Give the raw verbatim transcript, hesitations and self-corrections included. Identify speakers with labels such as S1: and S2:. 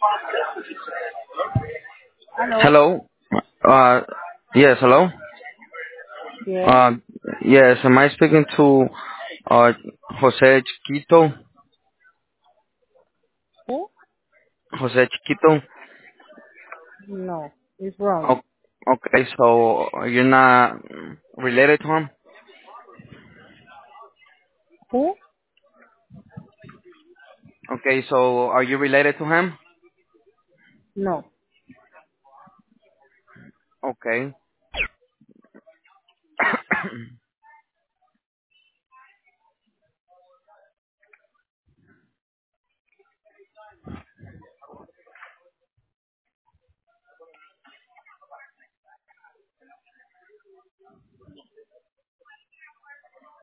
S1: Hello.
S2: Hello. Uh, yes, hello.
S1: Yes.
S2: Uh, yes, am I speaking to uh, Jose Chiquito?
S1: Who?
S2: Jose Chiquito.
S1: No, it's wrong.
S2: O- okay, so you're not related to him.
S1: Who?
S2: Okay, so are you related to him?
S1: No.
S2: Okay.